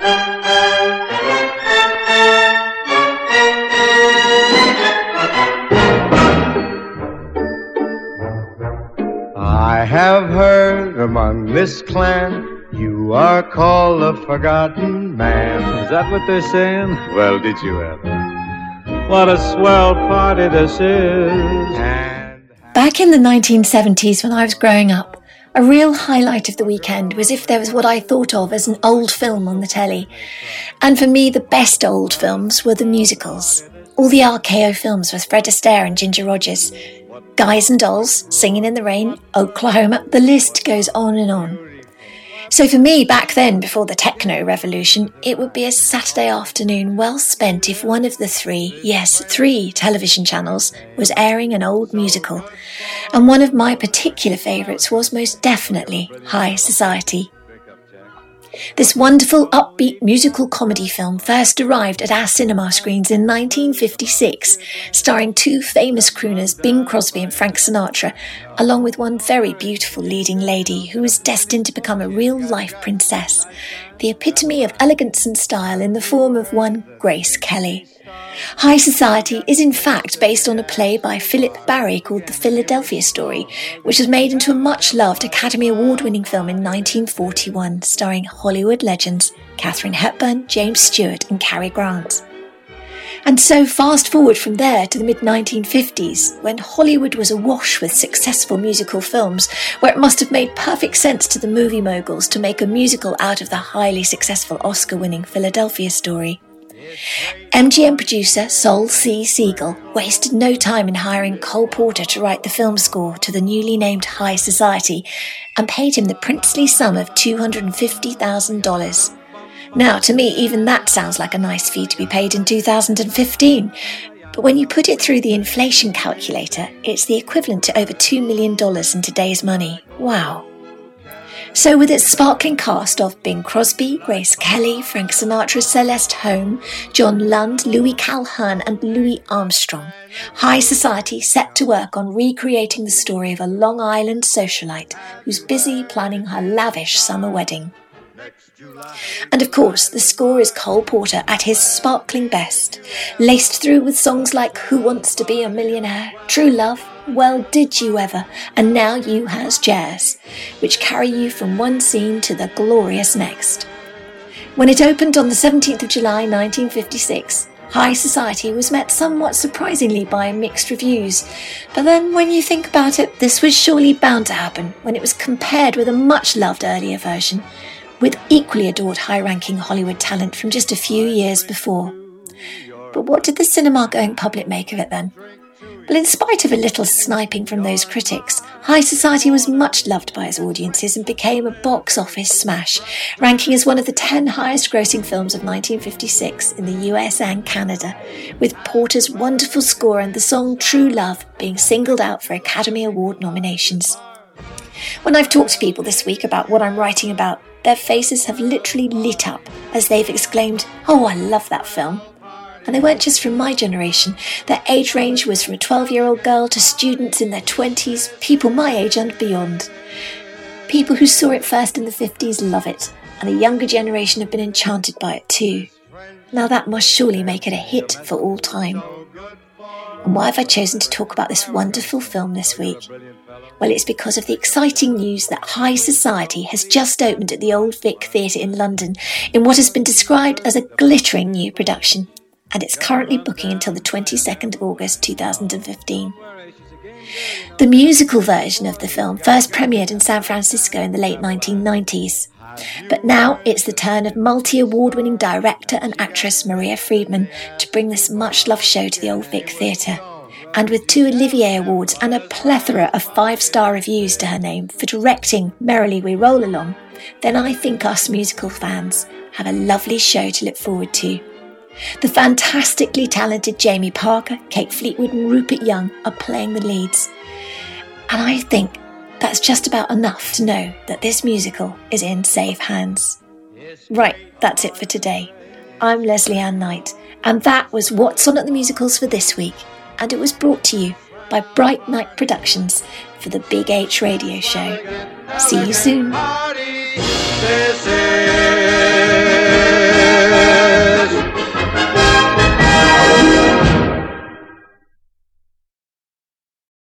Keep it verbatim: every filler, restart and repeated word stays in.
I have heard among this clan you are called the Forgotten Man. Is that what they're saying? Well, did you ever? What a swell party this is. And Back in the nineteen seventies, when I was growing up, a real highlight of the weekend was if there was what I thought of as an old film on the telly. And for me, the best old films were the musicals. All the R K O films with Fred Astaire and Ginger Rogers. Guys and Dolls, Singing in the Rain, Oklahoma, the list goes on and on. So for me, back then, before the techno revolution, it would be a Saturday afternoon well spent if one of the three, yes, three television channels was airing an old musical. And one of my particular favourites was most definitely High Society. This wonderful, upbeat musical comedy film first arrived at our cinema screens in nineteen fifty-six, starring two famous crooners, Bing Crosby and Frank Sinatra, along with one very beautiful leading lady who was destined to become a real-life princess, the epitome of elegance and style in the form of one Grace Kelly. High Society is in fact based on a play by Philip Barry called The Philadelphia Story, which was made into a much-loved Academy Award-winning film in nineteen forty-one, starring Hollywood legends Katharine Hepburn, James Stewart and Cary Grant. And so fast forward from there to the mid nineteen fifties, when Hollywood was awash with successful musical films, where it must have made perfect sense to the movie moguls to make a musical out of the highly successful Oscar-winning Philadelphia Story. M G M producer Sol C. Siegel wasted no time in hiring Cole Porter to write the film score to the newly named High Society and paid him the princely sum of two hundred fifty thousand dollars. Now, to me, even that sounds like a nice fee to be paid in two thousand fifteen. But when you put it through the inflation calculator, it's the equivalent to over two million dollars in today's money. Wow. So with its sparkling cast of Bing Crosby, Grace Kelly, Frank Sinatra, Celeste Holm, John Lund, Louis Calhern and Louis Armstrong, High Society set to work on recreating the story of a Long Island socialite who's busy planning her lavish summer wedding. And of course, the score is Cole Porter at his sparkling best, laced through with songs like Who Wants to Be a Millionaire, True Love, Well Did You Ever, and Now You Has Jazz, which carry you from one scene to the glorious next. When it opened on the seventeenth of July nineteen fifty-six, High Society was met somewhat surprisingly by mixed reviews. But then when you think about it, this was surely bound to happen when it was compared with a much-loved earlier version, with equally adored high-ranking Hollywood talent from just a few years before. But what did the cinema-going public make of it then? Well, in spite of a little sniping from those critics, High Society was much loved by its audiences and became a box office smash, ranking as one of the ten highest-grossing films of nineteen fifty-six in the U S and Canada, with Porter's wonderful score and the song True Love being singled out for Academy Award nominations. When I've talked to people this week about what I'm writing about, their faces have literally lit up as they've exclaimed, "Oh, I love that film." And they weren't just from my generation. Their age range was from a twelve-year-old girl to students in their twenties, people my age and beyond. People who saw it first in the fifties love it, and the younger generation have been enchanted by it too. Now that must surely make it a hit for all time. And why have I chosen to talk about this wonderful film this week? Well, it's because of the exciting news that High Society has just opened at the Old Vic Theatre in London in what has been described as a glittering new production, and it's currently booking until the twenty-second of August two thousand fifteen. The musical version of the film first premiered in San Francisco in the late nineteen nineties, but now it's the turn of multi-award-winning director and actress Maria Friedman to bring this much-loved show to the Old Vic Theatre. And with two Olivier Awards and a plethora of five-star reviews to her name for directing Merrily We Roll Along, then I think us musical fans have a lovely show to look forward to. The fantastically talented Jamie Parker, Kate Fleetwood and Rupert Young are playing the leads. And I think that's just about enough to know that this musical is in safe hands. Right, that's it for today. I'm Leslie Ann Knight, and that was What's On at the Musicals for this week. And it was brought to you by Bright Night Productions for the Big H Radio Show. See you soon.